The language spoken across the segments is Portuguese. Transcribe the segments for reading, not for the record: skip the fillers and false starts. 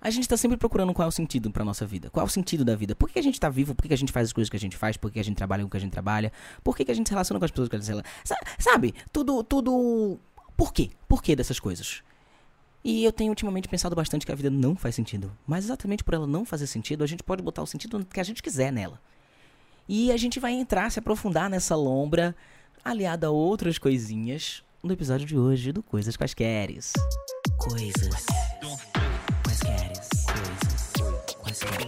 A gente tá sempre procurando qual é o sentido pra nossa vida. Qual é o sentido da vida? Por que a gente tá vivo? Por que a gente faz as coisas que a gente faz? Por que a gente trabalha com o que a gente trabalha? Por que a gente se relaciona com as pessoas que a gente se relaciona? Sabe? Tudo... Por quê? Por que dessas coisas? E eu tenho ultimamente pensado bastante que a vida não faz sentido. Mas exatamente por ela não fazer sentido, a gente pode botar o sentido que a gente quiser nela. E a gente vai entrar, se aprofundar nessa lombra, aliada a outras coisinhas, no episódio de hoje do Coisas Quaisqueres. Coisas. Quaisqueres. Coisas. Quaisqueres.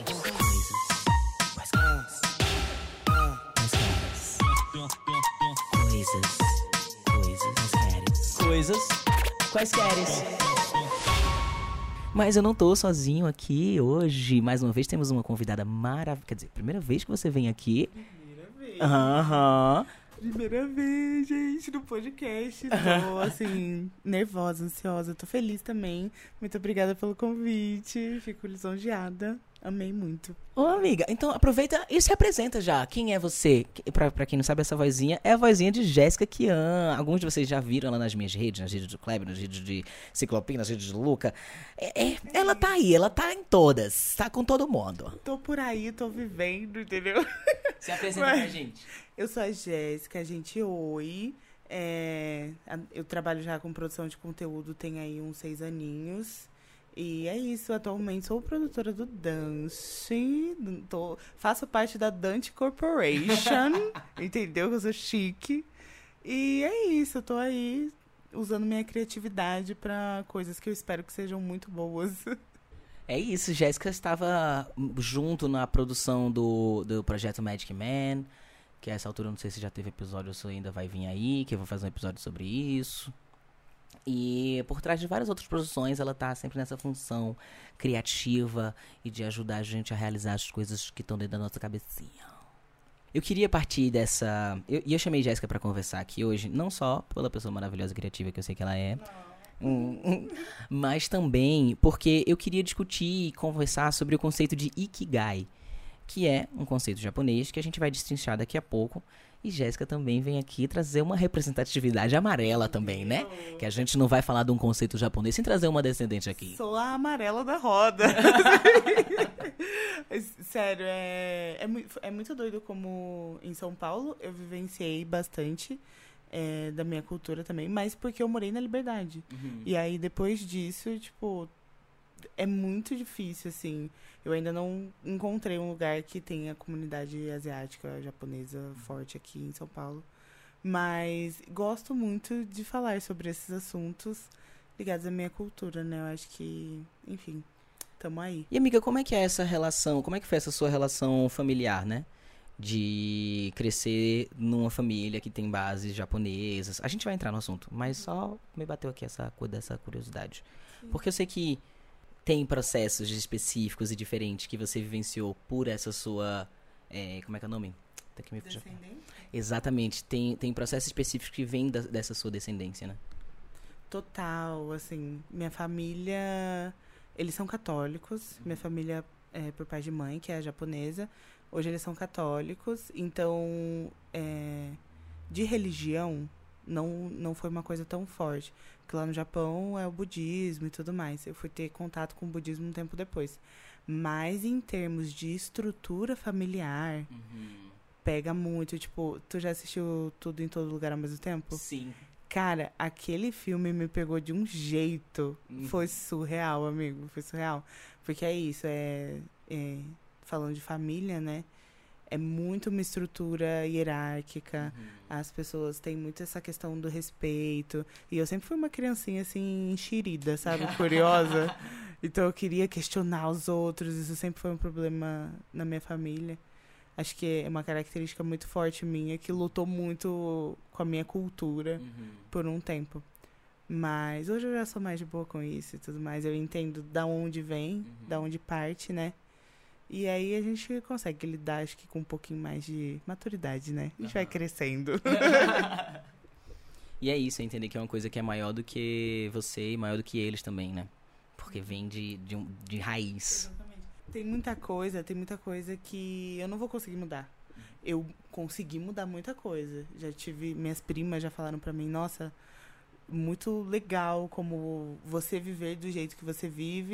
Coisas quaisqueres. Mas eu não tô sozinho aqui hoje. Mais uma vez temos uma convidada maravilhosa. Quer dizer, primeira vez que você vem aqui. Primeira vez. Aham. Primeira vez, gente, no podcast. Tô, assim, nervosa, ansiosa. Tô feliz também. Muito obrigada pelo convite. Fico lisonjeada. Amei muito. Ô, amiga, então aproveita e se apresenta já. Quem é você? Pra quem não sabe, essa vozinha é a vozinha de Jéssica Kian. Alguns de vocês já viram ela nas minhas redes, nas redes do Kleber, nas redes de Ciclopinha, nas redes do Luca. Ela tá aí, ela tá em todas. Tá com todo mundo. Tô por aí, tô vivendo, entendeu? Se apresenta pra gente. Eu sou a Jéssica, gente, oi. Eu trabalho já com produção de conteúdo, tem aí uns 6 aninhos. E é isso, atualmente sou produtora do Dance, faço parte da Dante Corporation, entendeu? Eu sou chique. E é isso, eu tô aí usando minha criatividade pra coisas que eu espero que sejam muito boas. É isso, Jéssica estava junto na produção do projeto Magic Man, que a essa altura eu não sei se já teve episódio ou se ainda vai vir aí, que eu vou fazer um episódio sobre isso. E por trás de várias outras produções, ela tá sempre nessa função criativa e de ajudar a gente a realizar as coisas que estão dentro da nossa cabecinha. Eu queria partir dessa... eu chamei Jéssica pra conversar aqui hoje, não só pela pessoa maravilhosa e criativa que eu sei que ela é, mas também porque eu queria discutir e conversar sobre o conceito de Ikigai, que é um conceito japonês que a gente vai destrinchar daqui a pouco. E Jéssica também vem aqui trazer uma representatividade amarela também, né? Que a gente não vai falar de um conceito japonês sem trazer uma descendente aqui. Sou a amarela da roda. Sério, é muito doido como em São Paulo eu vivenciei bastante da minha cultura também, mas porque eu morei na Liberdade. Uhum. E aí, depois disso, tipo, é muito difícil, assim. Eu ainda não encontrei um lugar que tenha comunidade asiática, japonesa forte aqui em São Paulo. Mas gosto muito de falar sobre esses assuntos ligados à minha cultura, né? Eu acho que, enfim, tamo aí. E amiga, como é que é essa relação, como é que foi essa sua relação familiar, né? De crescer numa família que tem bases japonesas. A gente vai entrar no assunto, mas só me bateu aqui essa curiosidade. Sim. Porque eu sei que tem processos específicos e diferentes que você vivenciou por essa sua... como é que é o nome? Descendente? Exatamente. Tem processos específicos que vêm dessa sua descendência, né? Total, assim, minha família... Eles são católicos. Minha família é por pai de mãe, que é japonesa. Hoje eles são católicos. Então, de religião, não foi uma coisa tão forte. Porque lá no Japão é o budismo e tudo mais. Eu fui ter contato com o budismo um tempo depois. Mas em termos de estrutura familiar, pega muito. Tipo, tu já assistiu Tudo em Todo Lugar ao Mesmo Tempo? Sim. Cara, aquele filme me pegou de um jeito. Foi surreal, amigo. Foi surreal. Porque é isso, falando de família, né? É muito uma estrutura hierárquica. As pessoas têm muito essa questão do respeito. E eu sempre fui uma criancinha, assim, enxerida, sabe? Curiosa. Então eu queria questionar os outros. Isso sempre foi um problema na minha família. Acho que é uma característica muito forte minha, que lutou muito com a minha cultura por um tempo. Mas hoje eu já sou mais de boa com isso e tudo mais. Eu entendo da onde vem, da onde parte, né? E aí a gente consegue lidar, acho que com um pouquinho mais de maturidade, né? A gente vai crescendo. E é isso, entender que é uma coisa que é maior do que você e maior do que eles também, né? Porque vem de raiz. Exatamente. Tem muita coisa que eu não vou conseguir mudar. Eu consegui mudar muita coisa. Já tive, minhas primas já falaram pra mim, nossa, muito legal como você viver do jeito que você vive,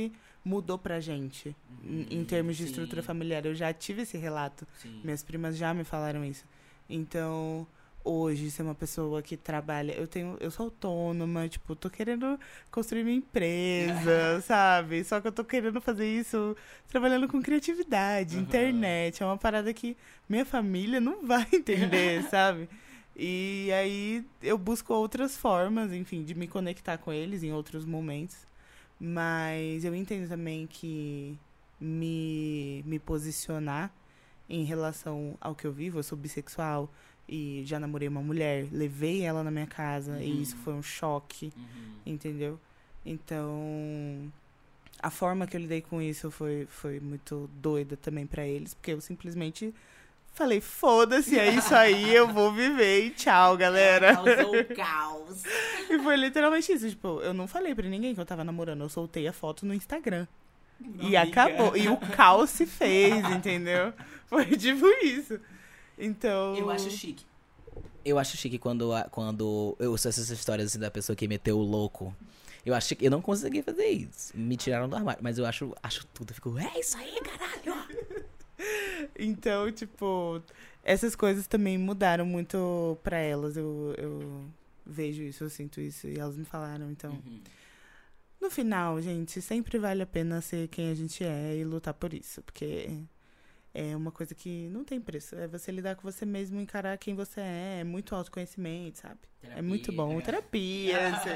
mudou pra gente em termos de sim. estrutura familiar. Eu já tive esse relato. Sim. Minhas primas já me falaram isso. Então, hoje, ser uma pessoa que trabalha... Eu sou autônoma, tipo, tô querendo construir minha empresa, sabe? Só que eu tô querendo fazer isso trabalhando com criatividade, internet. É uma parada que minha família não vai entender, sabe? E aí, eu busco outras formas, enfim, de me conectar com eles em outros momentos. Mas eu entendo também que me posicionar em relação ao que eu vivo, eu sou bissexual e já namorei uma mulher, levei ela na minha casa e isso foi um choque, entendeu? Então, a forma que eu lidei com isso foi muito doida também pra eles, porque eu simplesmente falei, foda-se, é isso aí, eu vou viver e tchau, galera. Causou o caos. E foi literalmente isso, tipo, eu não falei pra ninguém que eu tava namorando, eu soltei a foto no Instagram. E acabou. E o caos se fez, entendeu? Foi tipo isso. Então... Eu acho chique. Eu acho chique quando eu ouço essas histórias assim, da pessoa que meteu o louco. Eu acho que eu não consegui fazer isso. Me tiraram do armário. Mas eu acho tudo. Eu fico, é isso aí, caralho. Então, tipo, essas coisas também mudaram muito pra elas. Eu vejo isso, eu sinto isso. E elas me falaram, então... No final, gente, sempre vale a pena ser quem a gente é e lutar por isso. Porque é uma coisa que não tem preço. É você lidar com você mesmo, encarar quem você é. É muito autoconhecimento, sabe? Terapia, é muito bom. Terapia.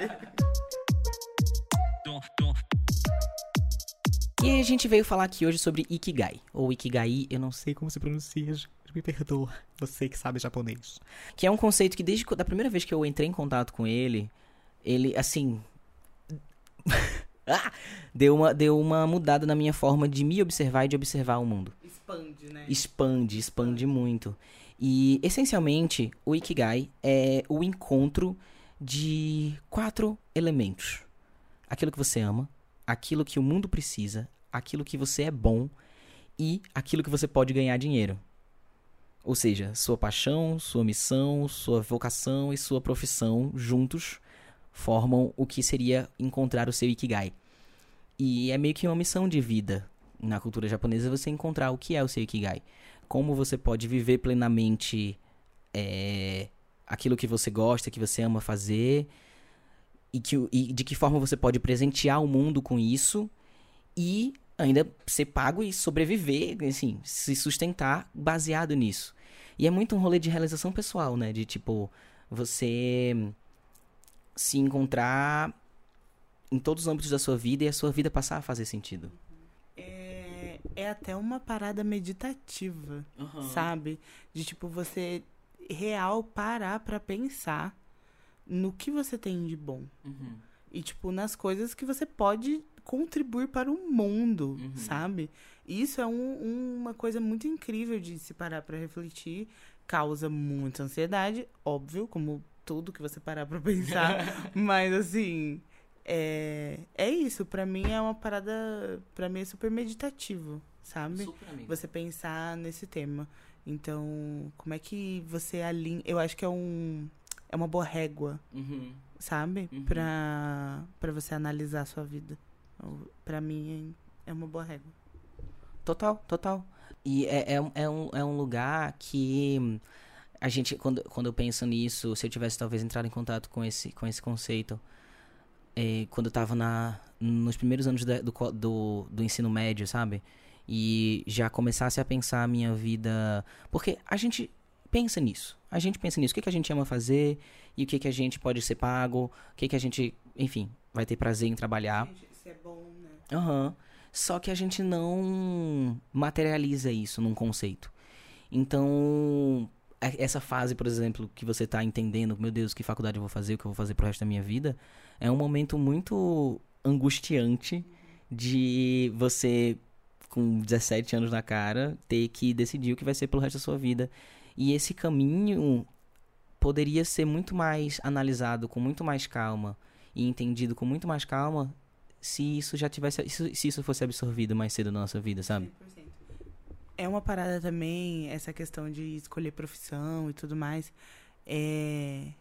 E a gente veio falar aqui hoje sobre Ikigai. Ou Ikigai, eu não sei como se pronuncia. Me perdoa. Você que sabe japonês. Que é um conceito que desde a primeira vez que eu entrei em contato com ele, assim... deu uma mudada na minha forma de me observar e de observar o mundo. Expande, né? Expande muito. E, essencialmente, o Ikigai é o encontro de 4 elementos. Aquilo que você ama, aquilo que o mundo precisa, aquilo que você é bom e aquilo que você pode ganhar dinheiro. Ou seja, sua paixão, sua missão, sua vocação e sua profissão juntos formam o que seria encontrar o seu Ikigai. E é meio que uma missão de vida na cultura japonesa você encontrar o que é o seu Ikigai. Como você pode viver plenamente aquilo que você gosta, que você ama fazer, e de que forma você pode presentear o mundo com isso e ainda ser pago e sobreviver, assim, se sustentar baseado nisso. E é muito um rolê de realização pessoal, né? De tipo, você se encontrar em todos os âmbitos da sua vida e a sua vida passar a fazer sentido. É até uma parada meditativa, sabe? De, tipo, você real parar pra pensar no que você tem de bom. E, tipo, nas coisas que você pode contribuir para o mundo, sabe? Isso é uma coisa muito incrível de se parar pra refletir. Causa muita ansiedade, óbvio, como tudo que você parar pra pensar. Mas, assim, é isso. Pra mim é uma parada... Pra mim é super meditativo, sabe? Super, amigo. Você pensar nesse tema. Então, como é que você alinha... Eu acho que é uma boa régua, sabe? Pra você analisar a sua vida. Pra mim é uma boa régua. Total. E é um lugar que... A gente, quando eu penso nisso, se eu tivesse talvez entrado em contato com esse conceito, quando eu tava nos primeiros anos do ensino médio, sabe? E já começasse a pensar a minha vida... Porque a gente pensa nisso. O que a gente ama fazer e o que a gente pode ser pago, o que a gente, enfim, vai ter prazer em trabalhar. Isso é bom, né? Só que a gente não materializa isso num conceito. Então... Essa fase, por exemplo, que você tá entendendo, meu Deus, que faculdade eu vou fazer, o que eu vou fazer pro resto da minha vida, é um momento muito angustiante de você, com 17 anos na cara, ter que decidir o que vai ser pelo resto da sua vida. E esse caminho poderia ser muito mais analisado com muito mais calma e entendido com muito mais calma se isso já tivesse, se isso fosse absorvido mais cedo na nossa vida, sabe? 100%. É uma parada também, essa questão de escolher profissão e tudo mais.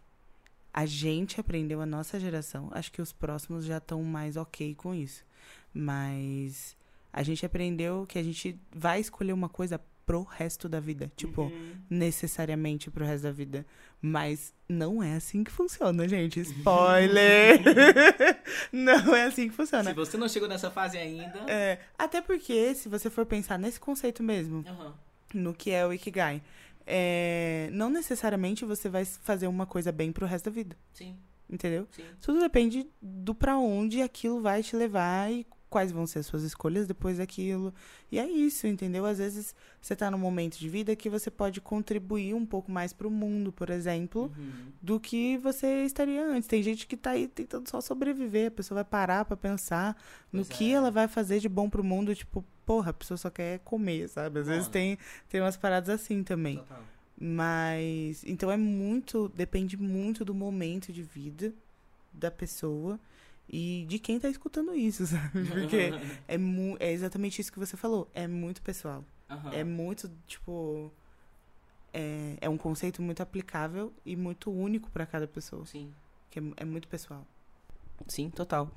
A gente aprendeu, a nossa geração, acho que os próximos já estão mais ok com isso. Mas a gente aprendeu que a gente vai escolher uma coisa pro resto da vida. Tipo, necessariamente pro resto da vida. Mas não é assim que funciona, gente. Spoiler! Não é assim que funciona. Se você não chegou nessa fase ainda... Até porque, se você for pensar nesse conceito mesmo, no que é o Ikigai, não necessariamente você vai fazer uma coisa bem pro resto da vida. Sim. Entendeu? Sim. Tudo depende do pra onde aquilo vai te levar e quais vão ser as suas escolhas depois daquilo. E é isso, entendeu? Às vezes você tá num momento de vida que você pode contribuir um pouco mais pro mundo, por exemplo, do que você estaria antes. Tem gente que tá aí tentando só sobreviver. A pessoa vai parar pra pensar no que ela vai fazer de bom pro mundo. Tipo, porra, a pessoa só quer comer, sabe? Às vezes tem umas paradas assim também. Total. Mas, então depende muito do momento de vida da pessoa e de quem tá escutando isso, sabe? Porque é exatamente isso que você falou, é muito pessoal. É muito, tipo, é um conceito muito aplicável e muito único pra cada pessoa. Sim. Que é muito pessoal. Sim, total.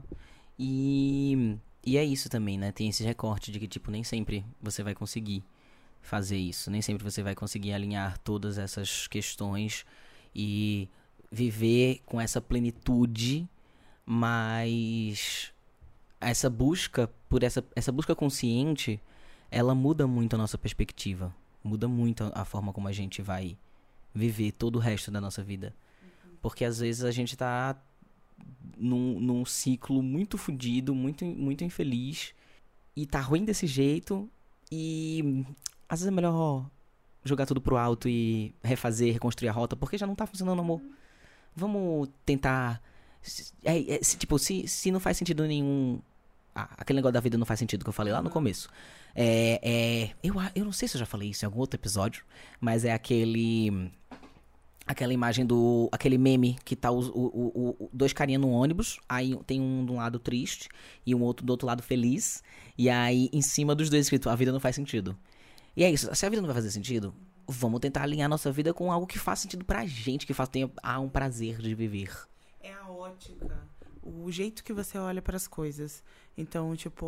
E é isso também, né? Tem esse recorte de que, tipo, nem sempre você vai conseguir fazer isso. Nem sempre você vai conseguir alinhar todas essas questões e viver com essa plenitude, mas essa busca essa busca consciente, ela muda muito a nossa perspectiva, muda muito a forma como a gente vai viver todo o resto da nossa vida. Porque às vezes a gente tá num ciclo muito fodido, muito infeliz, e tá ruim desse jeito, e às vezes é melhor jogar tudo pro alto e reconstruir a rota, porque já não tá funcionando, amor. Vamos tentar... se não faz sentido nenhum... aquele negócio da vida não faz sentido que eu falei lá no começo. Eu não sei se eu já falei isso em algum outro episódio, mas é aquela imagem aquele meme que tá dois carinha no ônibus, aí tem um de um lado triste e um outro do outro lado feliz, e aí em cima dos dois escrito, a vida não faz sentido. E é isso, se a vida não vai fazer sentido, vamos tentar alinhar nossa vida com algo que faz sentido pra gente, que tenha um prazer de viver. É a ótica, o jeito que você olha pras coisas. Então, tipo,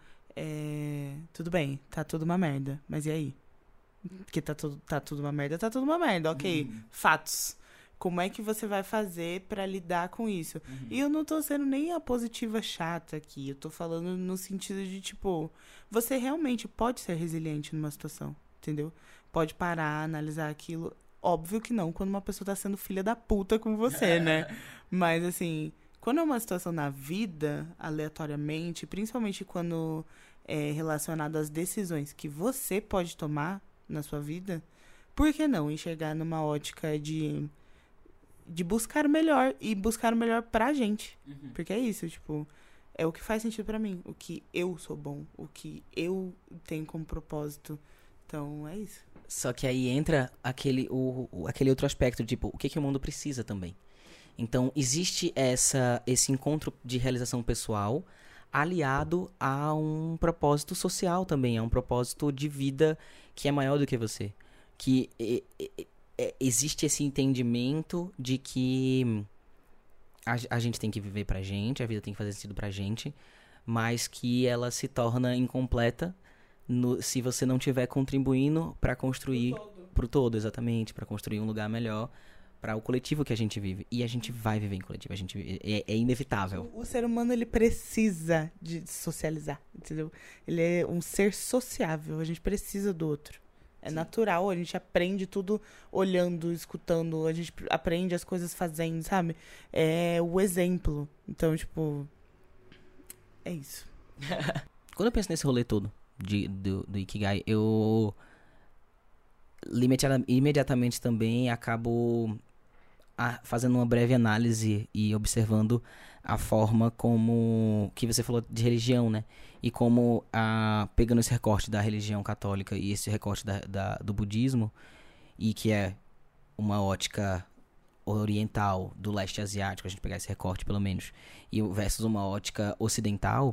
tudo bem, tá tudo uma merda, mas e aí? Porque tá tudo uma merda, ok. Fatos. Como é que você vai fazer pra lidar com isso? E eu não tô sendo nem a positiva chata aqui. Eu tô falando no sentido de, tipo... Você realmente pode ser resiliente numa situação, entendeu? Pode parar, analisar aquilo. Óbvio que não, quando uma pessoa tá sendo filha da puta com você, né? Mas, assim... Quando é uma situação na vida, aleatoriamente... Principalmente quando é relacionado às decisões que você pode tomar na sua vida... Por que não enxergar numa ótica de buscar o melhor e buscar o melhor pra gente. Porque é isso, tipo, é o que faz sentido pra mim, o que eu sou bom, o que eu tenho como propósito. Então, é isso. Só que aí entra aquele outro aspecto, tipo, o que o mundo precisa também. Então, existe esse encontro de realização pessoal aliado a um propósito social também, a um propósito de vida que é maior do que você. Que existe esse entendimento de que a gente tem que viver pra gente, a vida tem que fazer sentido pra gente, mas que ela se torna incompleta se você não estiver contribuindo pra construir pro todo, exatamente, pra construir um lugar melhor para o coletivo que a gente vive. E a gente vai viver em coletivo, é inevitável. O ser humano, ele precisa de socializar, entendeu? Ele é um ser sociável, a gente precisa do outro. É natural, a gente aprende tudo olhando, escutando, a gente aprende as coisas fazendo, sabe? É o exemplo. Então, tipo, é isso. Quando eu penso nesse rolê todo do Ikigai, eu imediatamente também acabo fazendo uma breve análise e observando a forma como que você falou de religião, né? E como, pegando esse recorte da religião católica e esse recorte do budismo, e que é uma ótica oriental do leste asiático, a gente pegar esse recorte pelo menos, e versus uma ótica ocidental,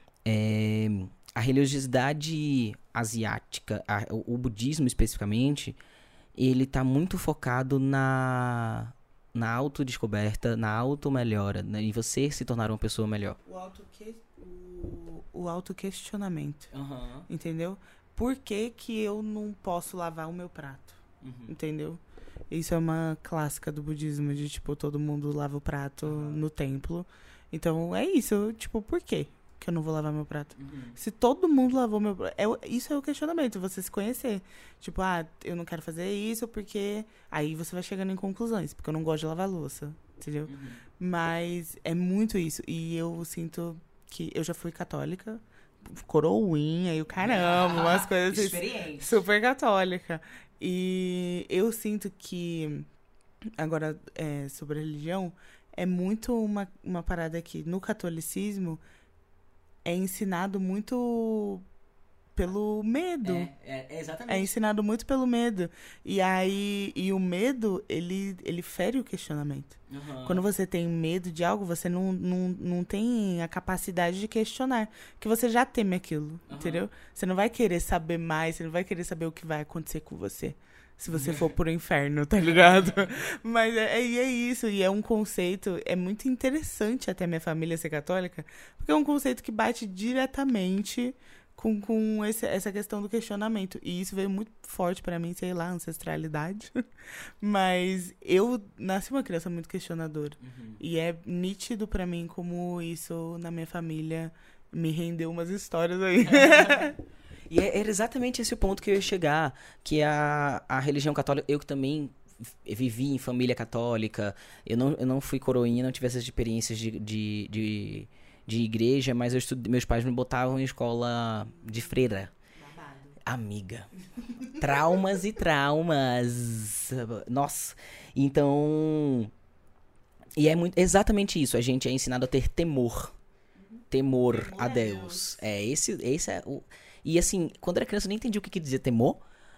a religiosidade asiática, o budismo especificamente, ele tá muito focado na autodescoberta, na auto-melhora, né, em você se tornar uma pessoa melhor. O auto quê? O autoquestionamento, Aham. entendeu? Por que que eu não posso lavar o meu prato, entendeu? Isso é uma clássica do budismo, de, tipo, todo mundo lava o prato no templo. Então, é isso, tipo, por quê que eu não vou lavar meu prato? Se todo mundo lavou meu prato... Isso é o questionamento, você se conhecer. Tipo, eu não quero fazer isso porque... Aí você vai chegando em conclusões, porque eu não gosto de lavar louça, entendeu? Mas é muito isso. E eu sinto que eu já fui católica, coroinha e o caramba, umas coisas assim, Experiente. super católica. E eu sinto que, agora, sobre a religião, é muito uma parada que no catolicismo é ensinado muito pelo medo. Exatamente. É ensinado muito pelo medo. E o medo, ele fere o questionamento. Quando você tem medo de algo, você não tem a capacidade de questionar. Que você já teme aquilo, entendeu? Você não vai querer saber mais, você não vai querer saber o que vai acontecer com você. Se você for pro inferno, tá ligado? Mas é isso, e é um conceito, é muito interessante até minha família ser católica, porque é um conceito que bate diretamente com essa questão do questionamento. E isso veio muito forte pra mim, sei lá, ancestralidade. Mas eu nasci uma criança muito questionadora. E é nítido pra mim como isso, na minha família, me rendeu umas histórias aí. E era exatamente esse o ponto que eu ia chegar, que a religião católica, eu que também vivi em família católica, eu não fui coroinha, não tive essas experiências de igreja, mas meus pais me botavam em escola de freira. Babado. Amiga. Traumas e traumas. Nossa. Então... E é exatamente isso, a gente é ensinado a ter temor. Temor a Deus. Esse é o... E assim, quando era criança eu nem entendi o que dizia temor,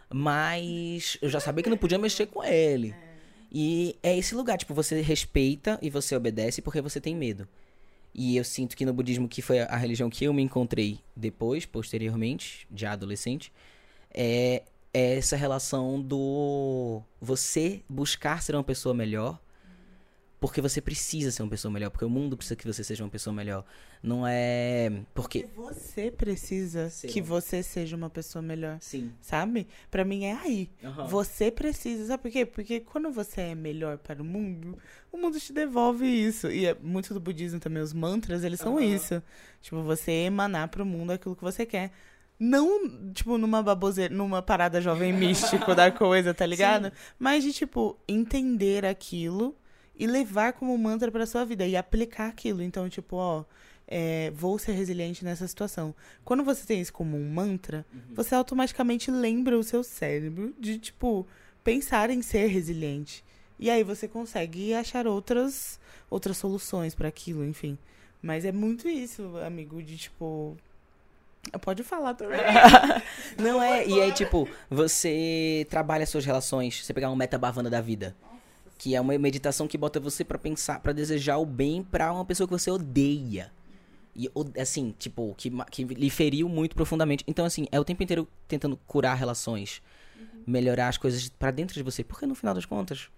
mas eu já sabia que não podia mexer com ele. E é esse lugar, tipo, você respeita e você obedece porque você tem medo. E eu sinto que no budismo, que foi a religião que eu me encontrei depois, posteriormente, já adolescente, é essa relação do você buscar ser uma pessoa melhor, porque você precisa ser uma pessoa melhor, porque o mundo precisa que você seja uma pessoa melhor. Não é... Porque você precisa que você seja uma pessoa melhor. Sim. Sabe? Pra mim é aí. Você precisa. Sabe por quê? Porque quando você é melhor para o mundo te devolve isso. E é muito do budismo também, os mantras, eles são isso. Tipo, você emanar pro mundo aquilo que você quer. Não, tipo, numa baboseira, numa parada jovem místico da coisa, tá ligado? Sim. Mas de, tipo, entender aquilo e levar como mantra pra sua vida e aplicar aquilo. Então, tipo, vou ser resiliente nessa situação. Quando você tem isso como um mantra, você automaticamente lembra o seu cérebro de, tipo, pensar em ser resiliente. E aí você consegue achar outras soluções pra aquilo, enfim. Mas é muito isso, amigo, de, tipo... Pode falar também. Não é, e aí, tipo, você trabalha suas relações, você pegar um meta-bhavana da vida. Que é uma meditação que bota você pra pensar, pra desejar o bem pra uma pessoa que você odeia. E, assim, tipo, que lhe feriu muito profundamente. Então, assim, é o tempo inteiro tentando curar relações. Melhorar as coisas pra dentro de você. Porque, no final das contas,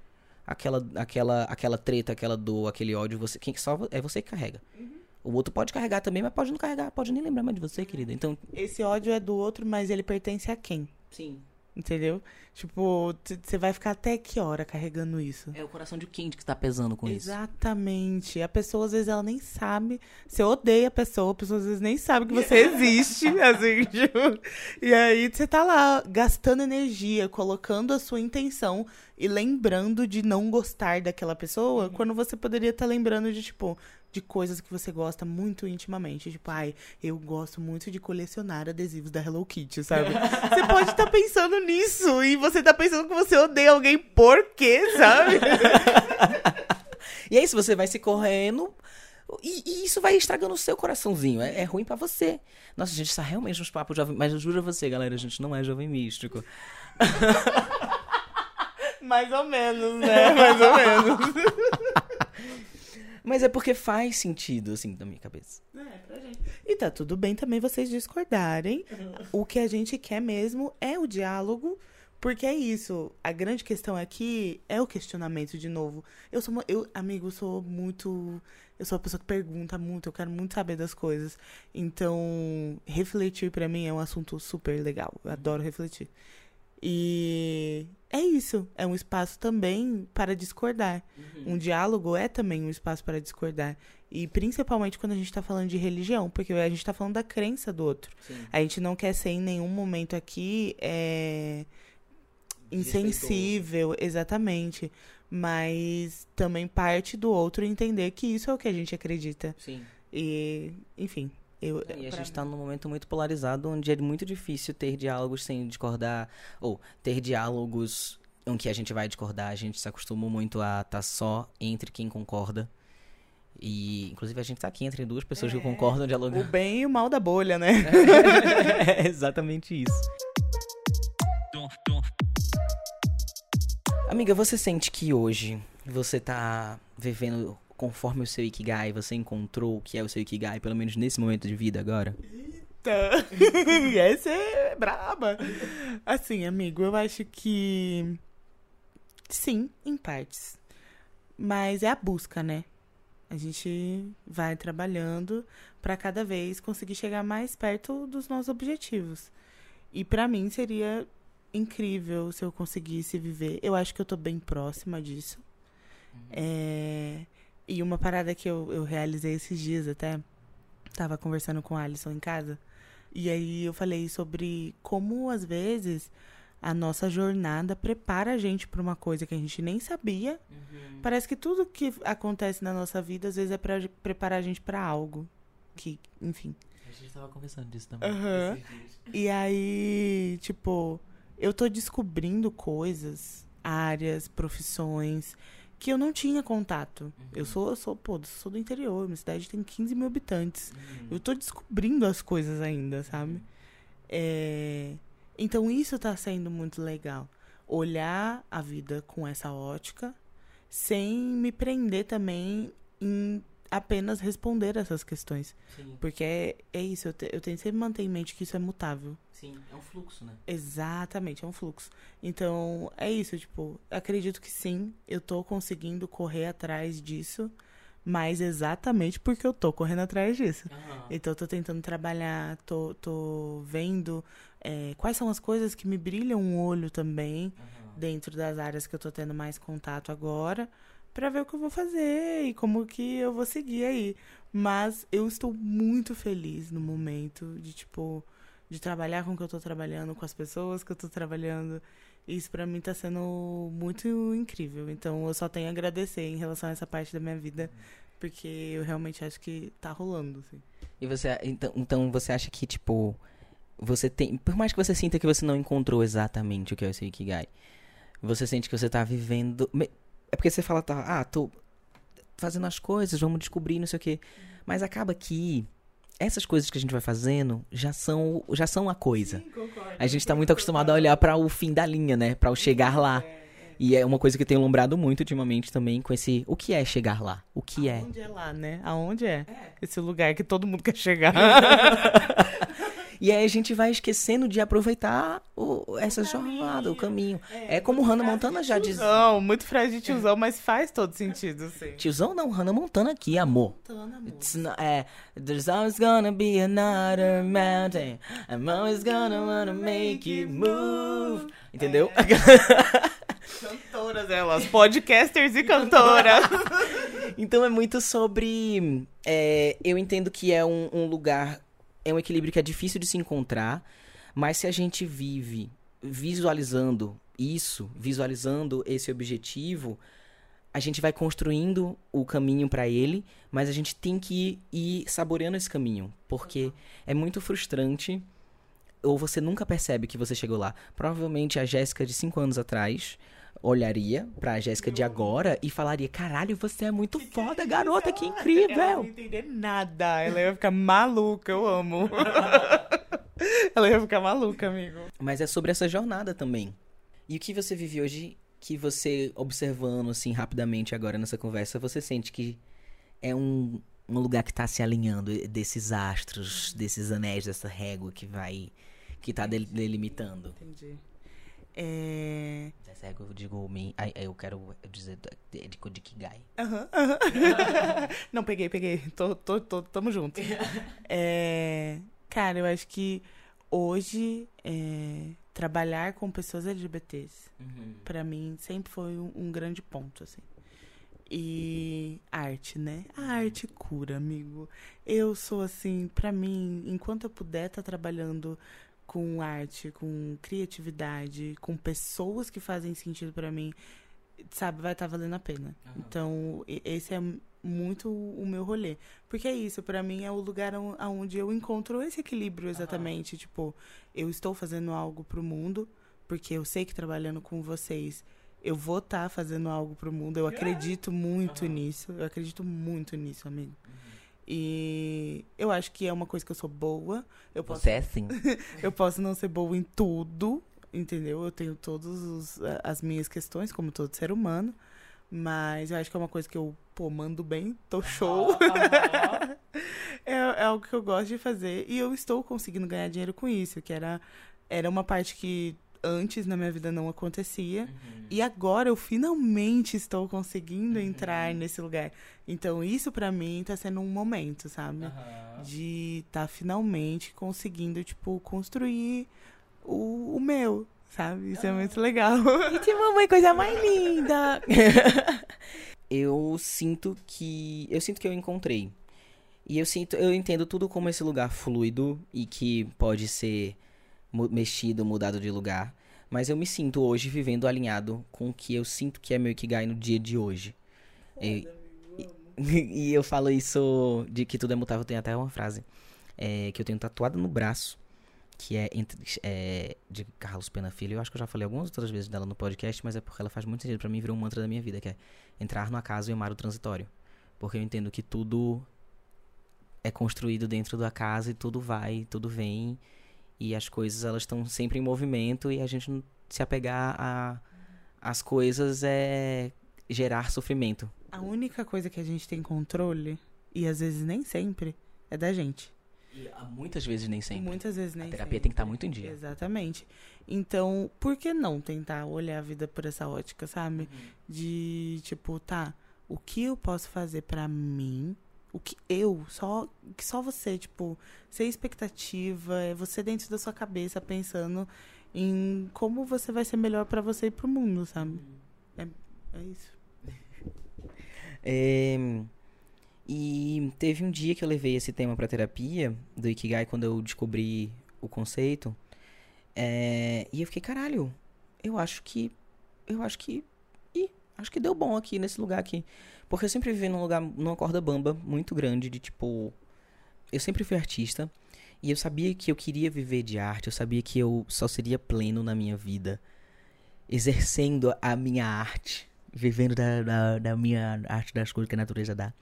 aquela treta, aquela dor, aquele ódio, quem salva é você que carrega. O outro pode carregar também, mas pode não carregar. Pode nem lembrar mais de você, querida. Então... Esse ódio é do outro, mas ele pertence a quem? Sim. Entendeu? Tipo, você vai ficar até que hora carregando isso? É o coração de quem que tá pesando com isso? Exatamente. A pessoa, às vezes, ela nem sabe. Você odeia a pessoa às vezes nem sabe que você existe. Assim, tipo, e aí você tá lá gastando energia, colocando a sua intenção e lembrando de não gostar daquela pessoa, quando você poderia estar lembrando de, tipo, de coisas que você gosta muito intimamente. Tipo, eu gosto muito de colecionar adesivos da Hello Kitty, sabe? Você pode estar pensando nisso e você tá pensando que você odeia alguém por quê, sabe? E é isso, você vai se correndo e isso vai estragando o seu coraçãozinho. É ruim pra você. Nossa, a gente tá realmente nos papos jovem... Mas eu juro a você, galera, a gente não é jovem místico. Mais ou menos, né? Mais ou menos. Mas é porque faz sentido, assim, na minha cabeça. Pra gente. E tá tudo bem também vocês discordarem. O que a gente quer mesmo é o diálogo Porque é isso. A grande questão aqui é o questionamento de novo. Amigo, eu sou muito... Eu sou a pessoa que pergunta muito, eu quero muito saber das coisas. Então, refletir pra mim é um assunto super legal. Eu adoro refletir. E é isso. É um espaço também para discordar. Um diálogo é também um espaço para discordar. E principalmente quando a gente tá falando de religião, porque a gente tá falando da crença do outro. Sim. A gente não quer ser em nenhum momento aqui insensível, exatamente. Mas também parte do outro entender que isso é o que a gente acredita. Sim. E, enfim. E a gente tá num momento muito polarizado, onde é muito difícil ter diálogos sem discordar, ou ter diálogos em que a gente vai discordar. A gente se acostumou muito a estar só entre quem concorda. E, inclusive, a gente tá aqui entre duas pessoas que concordam, dialogando. O bem e o mal da bolha, né? É exatamente isso. Amiga, você sente que hoje você tá vivendo conforme o seu Ikigai? Você encontrou o que é o seu Ikigai, pelo menos nesse momento de vida agora? Eita! Essa é braba! Assim, amigo, eu acho que... Sim, em partes. Mas é a busca, né? A gente vai trabalhando pra cada vez conseguir chegar mais perto dos nossos objetivos. E pra mim seria incrível se eu conseguisse viver. Eu acho que eu tô bem próxima disso. E uma parada que eu realizei esses dias até, tava conversando com o Alisson em casa, e aí eu falei sobre como, às vezes, a nossa jornada prepara a gente pra uma coisa que a gente nem sabia. Parece que tudo que acontece na nossa vida, às vezes, é pra preparar a gente pra algo. Que, enfim. A gente tava conversando disso também. E aí, tipo, eu tô descobrindo coisas, áreas, profissões que eu não tinha contato. Eu sou do interior, minha cidade tem 15 mil habitantes. Eu tô descobrindo as coisas ainda, sabe? Então isso tá sendo muito legal. Olhar a vida com essa ótica, sem me prender também em apenas responder essas questões. Sim. Porque é isso, eu tenho sempre manter em mente que isso é mutável. Sim, é um fluxo, né? Exatamente, é um fluxo. Então, é isso, tipo, acredito que sim, eu tô conseguindo correr atrás disso, mas exatamente porque eu tô correndo atrás disso. Então, eu tô tentando trabalhar, tô vendo quais são as coisas que me brilham o olho também, dentro das áreas que eu tô tendo mais contato agora, pra ver o que eu vou fazer e como que eu vou seguir aí. Mas eu estou muito feliz no momento de, tipo, de trabalhar com o que eu tô trabalhando, com as pessoas que eu tô trabalhando. Isso pra mim tá sendo muito incrível. Então eu só tenho a agradecer em relação a essa parte da minha vida, porque eu realmente acho que tá rolando, assim. E você, então você acha que, tipo, você tem... Por mais que você sinta que você não encontrou exatamente o que é o seu Ikigai, você sente que você tá vivendo... É porque você fala, tô fazendo as coisas, vamos descobrir, não sei o quê. Mas acaba que essas coisas que a gente vai fazendo já são a coisa. Sim, concordo. A gente tá muito acostumado a olhar para o fim da linha, né? Para o chegar lá. E é uma coisa que eu tenho lembrado muito ultimamente também com esse... O que é chegar lá? O que é? Aonde é lá, né? Aonde é? Esse lugar que todo mundo quer chegar. E aí a gente vai esquecendo de aproveitar essa jornada, o caminho. É como Hannah Montana já diz. Não, muito frase de tiozão, mas faz todo sentido, sim. Tiozão não, Hannah Montana aqui, amor. It's not, there's always gonna be another mountain. I'm always gonna wanna make you move. Entendeu? Cantoras elas, podcasters e cantoras. Então é muito sobre... eu entendo que é um lugar... É um equilíbrio que é difícil de se encontrar, mas se a gente vive visualizando isso, visualizando esse objetivo, a gente vai construindo o caminho para ele, mas a gente tem que ir saboreando esse caminho, porque é muito frustrante, ou você nunca percebe que você chegou lá. Provavelmente a Jéssica de 5 anos atrás olharia pra Jéssica de agora e falaria, caralho, você é muito foda, garota, que incrível. Ela não ia entender nada, ela ia ficar maluca, eu amo. Ela ia ficar maluca, amigo. Mas é sobre essa jornada também. E o que você vive hoje, que você, observando assim rapidamente agora nessa conversa, você sente que é um lugar que tá se alinhando desses astros, desses anéis, dessa régua que tá delimitando? Entendi. Essa é eu digo eu quero dizer de Ikigai. Aham. Não, peguei. Tamo junto. Cara, eu acho que hoje trabalhar com pessoas LGBTs, pra mim, sempre foi um grande ponto, assim. E arte, né? A arte cura, amigo. Eu sou assim, pra mim, enquanto eu puder estar trabalhando com arte, com criatividade, com pessoas que fazem sentido pra mim, sabe, vai estar valendo a pena. Então, esse é muito o meu rolê. Porque é isso, pra mim é o lugar onde eu encontro esse equilíbrio exatamente. Tipo, eu estou fazendo algo pro mundo, porque eu sei que trabalhando com vocês eu vou estar fazendo algo pro mundo. Eu acredito muito nisso. Eu acredito muito nisso, amigo. E eu acho que é uma coisa que eu sou boa. Você é sim. Eu posso não ser boa em tudo, entendeu? Eu tenho todas as minhas questões, como todo ser humano. Mas eu acho que é uma coisa que eu, mando bem, tô show. É algo que eu gosto de fazer. E eu estou conseguindo ganhar dinheiro com isso, que era uma parte que antes na minha vida não acontecia. E agora eu finalmente estou conseguindo entrar nesse lugar. Então isso pra mim tá sendo um momento, sabe? De tá finalmente conseguindo, tipo, construir o meu, sabe? Isso é muito legal. Gente, mamãe, coisa mais linda! Eu sinto que eu encontrei. E eu entendo tudo como esse lugar fluido e que pode ser mexido, mudado de lugar. Mas eu me sinto hoje vivendo alinhado com o que eu sinto que é meu Ikigai no dia de hoje. E eu falo isso de que tudo é mutável, tem até uma frase que eu tenho tatuada no braço, que é de Carlos Pena Filho. Eu acho que eu já falei algumas outras vezes dela no podcast, mas é porque ela faz muito sentido pra mim, virou um mantra da minha vida, que é entrar no acaso e amar o transitório. Porque eu entendo que tudo é construído dentro da casa e tudo vai, tudo vem. E as coisas, elas estão sempre em movimento e a gente não se apegar às coisas é gerar sofrimento. A única coisa que a gente tem controle, e às vezes nem sempre, é da gente. E muitas vezes nem sempre. Muitas vezes nem sempre. A terapia tem que estar muito em dia. Exatamente. Então, por que não tentar olhar a vida por essa ótica, sabe? De, tipo, o que eu posso fazer pra mim? O que só você, tipo, sem expectativa, é você dentro da sua cabeça pensando em como você vai ser melhor pra você e pro mundo, sabe? É isso. E teve um dia que eu levei esse tema pra terapia do Ikigai, quando eu descobri o conceito. E eu fiquei, caralho, acho que deu bom aqui, nesse lugar aqui. Porque eu sempre vivi numa corda bamba muito grande de, tipo... Eu sempre fui artista. E eu sabia que eu queria viver de arte. Eu sabia que eu só seria pleno na minha vida exercendo a minha arte. Vivendo da minha arte, das coisas que a natureza dá.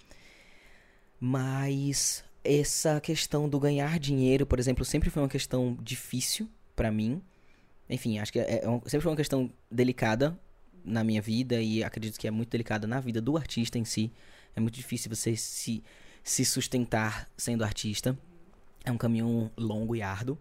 Mas essa questão do ganhar dinheiro, por exemplo, sempre foi uma questão difícil pra mim. Enfim, acho que sempre foi uma questão delicada na minha vida, e acredito que é muito delicada na vida do artista em si. É muito difícil você se sustentar sendo artista. É um caminho longo e árduo.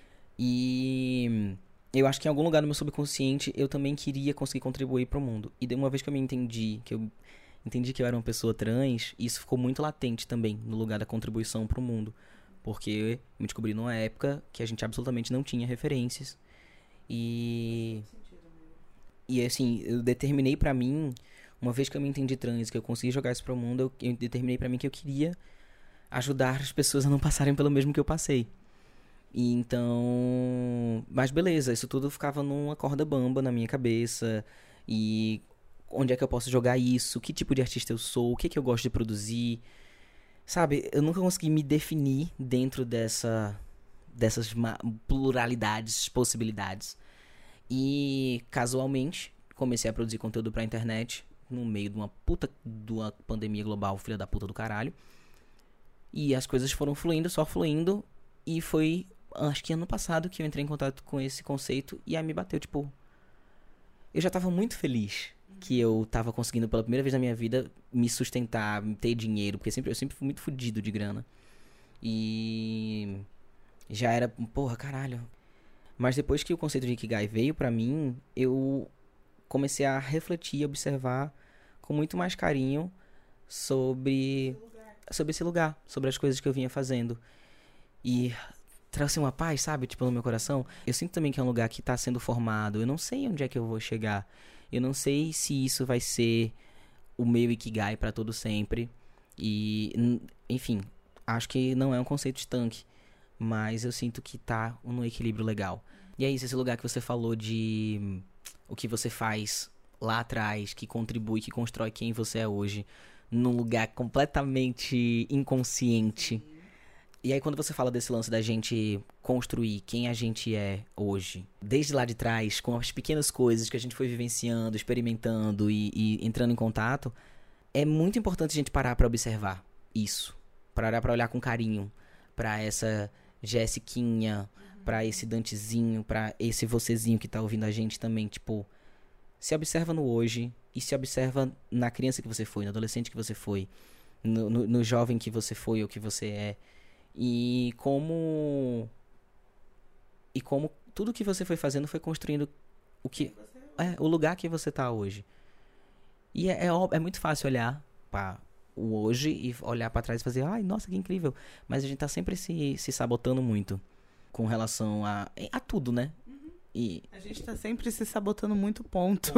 E eu acho que em algum lugar no meu subconsciente eu também queria conseguir contribuir pro mundo. E uma vez que eu entendi que eu era uma pessoa trans, isso ficou muito latente também no lugar da contribuição pro mundo. Porque eu me descobri numa época que a gente absolutamente não tinha referências. E assim, eu determinei pra mim, uma vez que eu me entendi trans, que eu consegui jogar isso pro mundo, eu determinei pra mim que eu queria ajudar as pessoas a não passarem pelo mesmo que eu passei. E então... Mas beleza, isso tudo ficava numa corda bamba na minha cabeça. E onde é que eu posso jogar isso? Que tipo de artista eu sou? O que eu gosto de produzir? Sabe, eu nunca consegui me definir dentro dessas pluralidades, possibilidades. E casualmente comecei a produzir conteúdo pra internet no meio de uma pandemia global, filha da puta do caralho. E as coisas foram fluindo, só fluindo. E foi, acho que ano passado, que eu entrei em contato com esse conceito. E aí me bateu, tipo... Eu já tava muito feliz que eu tava conseguindo pela primeira vez na minha vida me sustentar, ter dinheiro. Porque eu sempre fui muito fodido de grana. E... já era, porra, caralho... Mas depois que o conceito de Ikigai veio pra mim, eu comecei a refletir e observar com muito mais carinho sobre esse lugar, sobre as coisas que eu vinha fazendo. E trouxe uma paz, sabe, tipo, no meu coração. Eu sinto também que é um lugar que tá sendo formado. Eu não sei onde é que eu vou chegar. Eu não sei se isso vai ser o meu Ikigai pra todo sempre. E, enfim, acho que não é um conceito estanque. Mas eu sinto que tá num equilíbrio legal. E é isso, esse lugar que você falou de o que você faz lá atrás, que contribui, que constrói quem você é hoje, num lugar completamente inconsciente. E aí quando você fala desse lance da gente construir quem a gente é hoje, desde lá de trás, com as pequenas coisas que a gente foi vivenciando, experimentando e entrando em contato, é muito importante a gente parar pra observar isso. Parar pra olhar com carinho pra essa Jessiquinha, pra esse Dantezinho, pra esse vocêzinho que tá ouvindo a gente também, tipo, se observa no hoje e se observa na criança que você foi, no adolescente que você foi, no jovem que você foi ou que você é. E como tudo que você foi fazendo foi construindo o lugar que você tá hoje. E é muito fácil olhar para o hoje e olhar para trás e fazer, ai, nossa, que incrível. Mas a gente tá sempre se sabotando muito com relação a tudo, né? E a gente tá sempre se sabotando muito, ponto.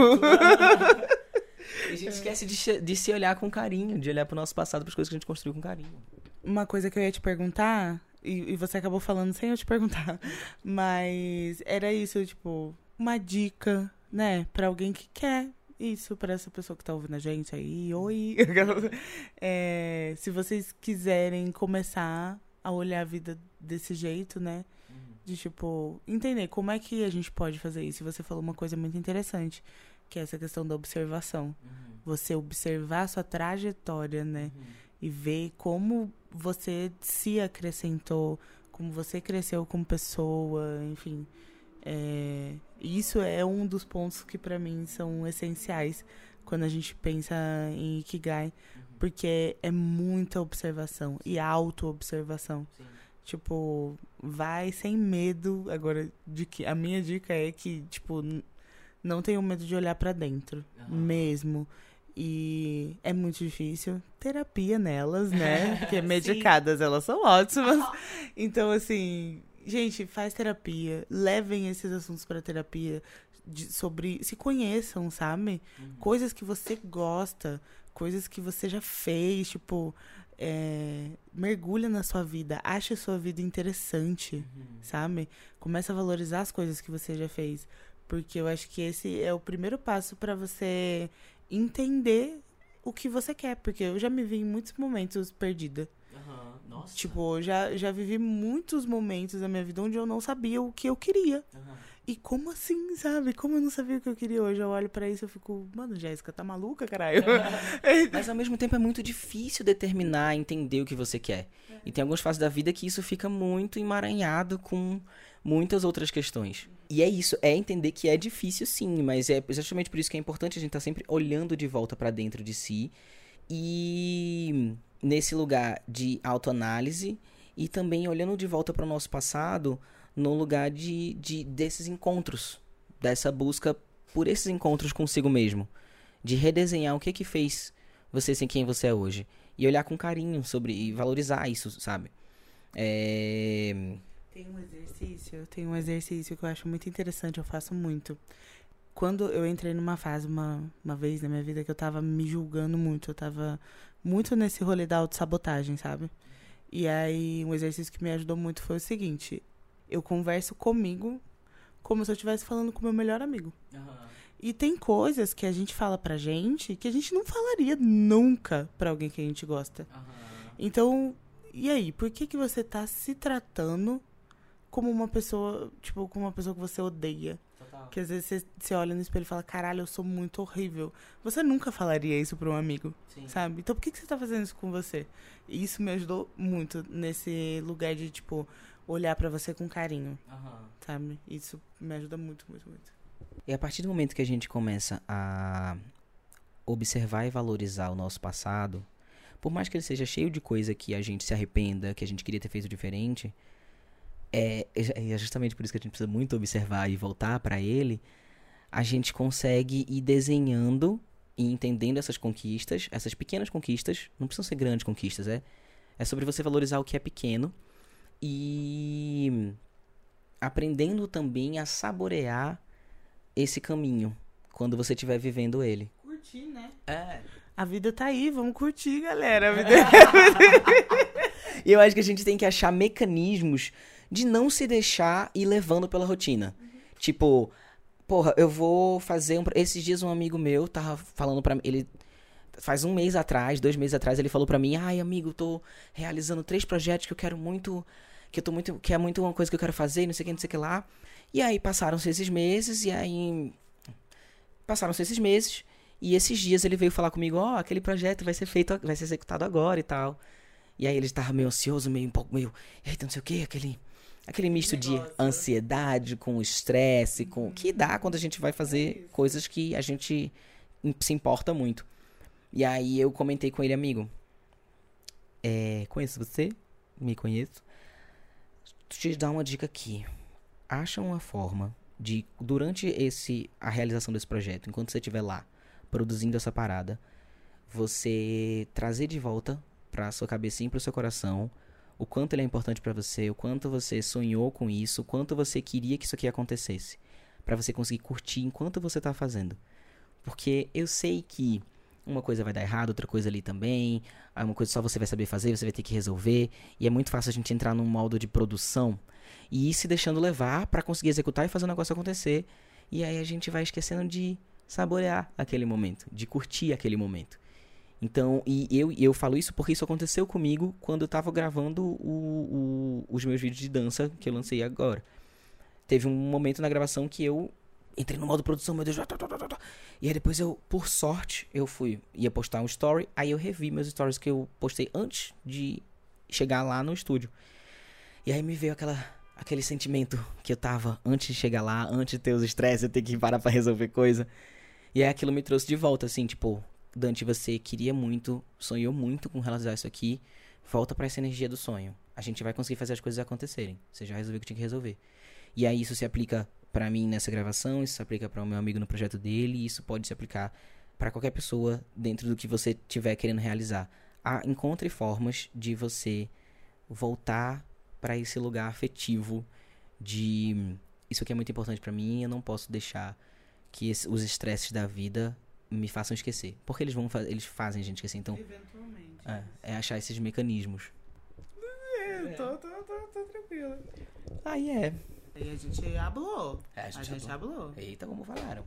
E a gente esquece de se olhar com carinho, de olhar pro nosso passado, pras coisas que a gente construiu com carinho. Uma coisa que eu ia te perguntar, e você acabou falando sem eu te perguntar, mas era isso, tipo, uma dica, né, pra alguém que quer isso, pra essa pessoa que tá ouvindo a gente aí, oi. Se vocês quiserem começar a olhar a vida desse jeito, né, de, tipo, entender como é que a gente pode fazer isso. E você falou uma coisa muito interessante, que é essa questão da observação. Você observar a sua trajetória, né? E ver como você se acrescentou, como você cresceu como pessoa, enfim. Isso é um dos pontos que pra mim são essenciais quando a gente pensa em Ikigai, porque é muita observação e auto-observação. Sim. Tipo, vai sem medo. Agora, a minha dica é que, tipo, não tenho medo de olhar pra dentro, mesmo. E é muito difícil. Terapia nelas, né? Porque medicadas, elas são ótimas. Então, assim, gente, faz terapia. Levem esses assuntos pra terapia. Se conheçam, sabe? Coisas que você gosta, coisas que você já fez, tipo... mergulha na sua vida, acha a sua vida interessante, sabe? Começa a valorizar as coisas que você já fez, porque eu acho que esse é o primeiro passo pra você entender o que você quer, porque eu já me vi em muitos momentos perdida. Nossa. Tipo, já vivi muitos momentos da minha vida onde eu não sabia o que eu queria. E como assim, sabe? Como eu não sabia o que eu queria hoje? Eu olho pra isso e eu fico, mano, Jéssica, tá maluca, caralho? Mas ao mesmo tempo é muito difícil determinar, entender o que você quer. E tem algumas fases da vida que isso fica muito emaranhado com muitas outras questões. E é isso, é entender que é difícil sim, mas é exatamente por isso que é importante a gente estar sempre olhando de volta pra dentro de si. E nesse lugar de autoanálise e também olhando de volta para o nosso passado no lugar desses encontros, dessa busca por esses encontros consigo mesmo, de redesenhar o que fez você ser quem você é hoje e olhar com carinho e valorizar isso, sabe? Tem um exercício que eu acho muito interessante, eu faço muito. Quando eu entrei numa fase, uma vez na minha vida, que eu tava me julgando muito, eu tava muito nesse rolê da autossabotagem, sabe? E aí, um exercício que me ajudou muito foi o seguinte: eu converso comigo como se eu estivesse falando com o meu melhor amigo. E tem coisas que a gente fala pra gente que a gente não falaria nunca pra alguém que a gente gosta. Então, e aí? Por que você tá se tratando como uma pessoa, tipo, como uma pessoa que você odeia? Total. Que às vezes você olha no espelho e fala, caralho, eu sou muito horrível. Você nunca falaria isso pra um amigo, sabe? Então por que você tá fazendo isso com você? E isso me ajudou muito nesse lugar de, tipo, olhar pra você com carinho, sabe? Isso me ajuda muito, muito, muito. E a partir do momento que a gente começa a observar e valorizar o nosso passado, por mais que ele seja cheio de coisa que a gente se arrependa, que a gente queria ter feito diferente, é justamente por isso que a gente precisa muito observar e voltar pra ele. A gente consegue ir desenhando e entendendo essas conquistas, essas pequenas conquistas, não precisam ser grandes conquistas, é sobre você valorizar o que é pequeno e aprendendo também a saborear esse caminho quando você estiver vivendo ele. Curtir, né? É. A vida tá aí, vamos curtir, galera. A vida... E eu acho que a gente tem que achar mecanismos de não se deixar ir levando pela rotina. Tipo, porra, eu vou fazer Esses dias um amigo meu tava falando pra mim, ele... Faz 2 meses atrás, ele falou pra mim, ai, amigo, eu tô realizando 3 projetos que eu quero muito, que é muito uma coisa que eu quero fazer, não sei o que lá. E aí passaram-se esses meses, e esses dias ele veio falar comigo, aquele projeto vai ser executado agora e tal. E aí ele estava meio ansioso, meio eita, não sei o que, aquele misto de ansiedade com estresse, com que dá quando a gente vai fazer coisas que a gente se importa muito. E aí eu comentei com ele, amigo, conheço você, me conheço, te dar uma dica aqui. Acha uma forma de, durante a realização desse projeto, enquanto você estiver lá, produzindo essa parada, você trazer de volta pra sua cabecinha e pro seu coração o quanto ele é importante pra você, o quanto você sonhou com isso, o quanto você queria que isso aqui acontecesse, pra você conseguir curtir enquanto você tá fazendo. Porque eu sei que uma coisa vai dar errado, outra coisa ali também, uma coisa só você vai saber fazer, você vai ter que resolver, e é muito fácil a gente entrar num modo de produção e ir se deixando levar pra conseguir executar e fazer o negócio acontecer, e aí a gente vai esquecendo de saborear aquele momento, de curtir aquele momento. Então, e eu falo isso porque isso aconteceu comigo quando eu tava gravando os meus vídeos de dança que eu lancei agora. Teve um momento na gravação que eu entrei no modo produção, meu Deus. E aí depois por sorte, ia postar um story. Aí eu revi meus stories que eu postei antes de chegar lá no estúdio. E aí me veio aquele sentimento que eu tava antes de chegar lá, antes de ter os estresses, eu ter que parar pra resolver coisa. E aí aquilo me trouxe de volta, assim, tipo, Dante, você queria muito, sonhou muito com realizar isso aqui, volta pra essa energia do sonho. A gente vai conseguir fazer as coisas acontecerem. Você já resolveu o que tinha que resolver. E aí isso se aplica pra mim nessa gravação, isso se aplica para o meu amigo no projeto dele, e isso pode se aplicar pra qualquer pessoa dentro do que você estiver querendo realizar. Encontre formas de você voltar pra esse lugar afetivo de isso aqui é muito importante pra mim, eu não posso deixar que os estresses da vida me façam esquecer. Porque eles fazem a gente esquecer. Então, eventualmente. É achar esses mecanismos. Tô tranquila. Aí é. E a gente hablou. A gente hablou. Eita, como falaram.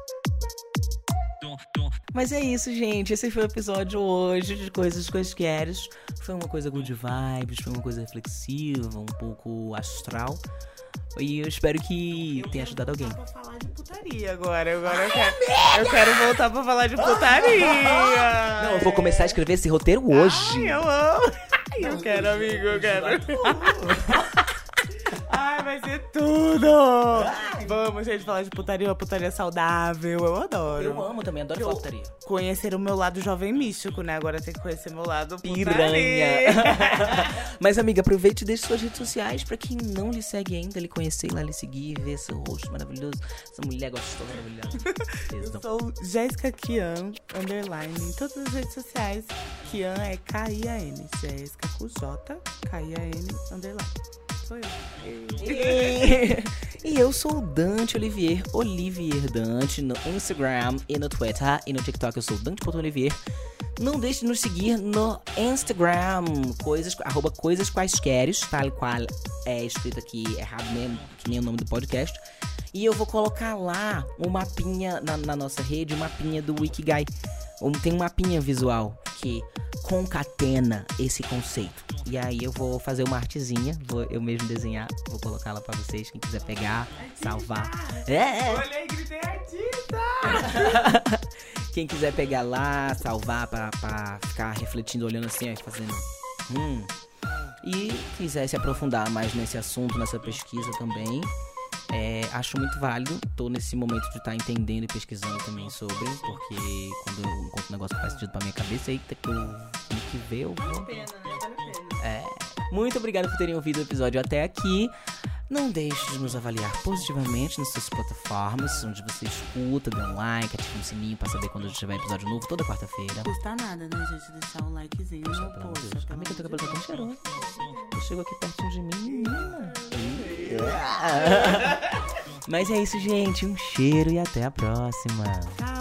Mas é isso, gente. Esse foi o episódio hoje de Coisas Quaisqueres. Foi uma coisa good vibes, foi uma coisa reflexiva, um pouco astral. E eu espero que tenha ajudado alguém. Eu quero voltar pra falar de putaria agora. Eu quero voltar pra falar de putaria. Não, eu vou começar a escrever esse roteiro hoje. Ai, eu amo. Eu quero, amigo, eu quero. Ai, vai ser tudo! Vamos, gente, falar de putaria, uma putaria saudável. Eu adoro. Eu amo também, adoro falar putaria. Conhecer o meu lado jovem místico, né? Agora tem que conhecer meu lado piranha. Mas, amiga, aproveite e deixe suas redes sociais pra quem não lhe segue ainda, lhe conhecer lá, lhe seguir, ver seu rosto maravilhoso, essa mulher gostosa, maravilhosa. Eu sou Jéssica Kian, _, em todas as redes sociais. Kian é K-I-A-N. Jéssica com J, K-I-A-N, _. Sou eu. E eu sou o Dante Olivier Dante, no Instagram e no Twitter. E no TikTok eu sou Dante.Olivier. Não deixe de nos seguir no Instagram, @coisas quaisqueres, tal qual é escrito aqui errado mesmo, que nem o nome do podcast. E eu vou colocar lá um mapinha na nossa rede, um mapinha do Wikigai. Tem um mapinha visual que concatena esse conceito. E aí eu vou fazer uma artezinha, vou eu mesmo desenhar, vou colocar lá pra vocês, quem quiser pegar, salvar. Olha aí, gritei artista! Quem quiser pegar lá, salvar pra ficar refletindo, olhando assim, ó, fazendo E quiser se aprofundar mais nesse assunto, nessa pesquisa também, acho muito válido. Tô nesse momento de estar entendendo e pesquisando também sobre, porque quando eu encontro um negócio que faz sentido pra minha cabeça, eita, que eu tenho que ver, eu vou. Vale a pena, né? Vale a pena. Muito obrigado por terem ouvido o episódio até aqui. Não deixe de nos avaliar positivamente nas suas plataformas, onde você escuta, dê um like, ativa o sininho pra saber quando tiver episódio novo, toda quarta-feira. Não custa nada, né, gente? Deixar o likezinho. Poxa, pelo amor de Deus. Amiga, teu cabelo tá tão cheiroso. Você chegou aqui pertinho de mim, menina. Mas é isso, gente. Um cheiro e até a próxima. Tchau.